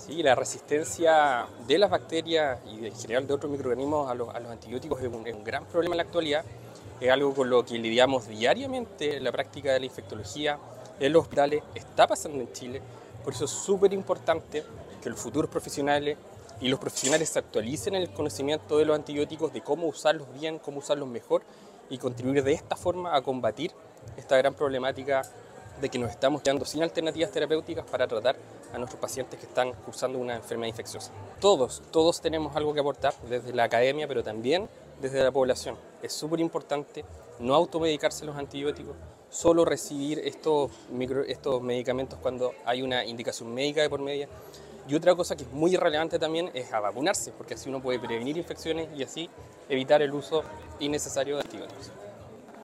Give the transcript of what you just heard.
Sí, la resistencia de las bacterias y en general de otros microorganismos a los antibióticos es un gran problema en la actualidad. Es algo con lo que lidiamos diariamente en la práctica de la infectología, en los hospitales, está pasando en Chile. Por eso es súper importante que los futuros profesionales y los profesionales se actualicen en el conocimiento de los antibióticos, de cómo usarlos bien, cómo usarlos mejor y contribuir de esta forma a combatir esta gran problemática de que nos estamos quedando sin alternativas terapéuticas para tratar a nuestros pacientes que están cursando una enfermedad infecciosa. Todos tenemos algo que aportar, desde la academia, pero también desde la población. Es súper importante no automedicarse los antibióticos, solo recibir estos medicamentos cuando hay una indicación médica de por medio. Y otra cosa que es muy relevante también es a vacunarse, porque así uno puede prevenir infecciones y así evitar el uso innecesario de antibióticos.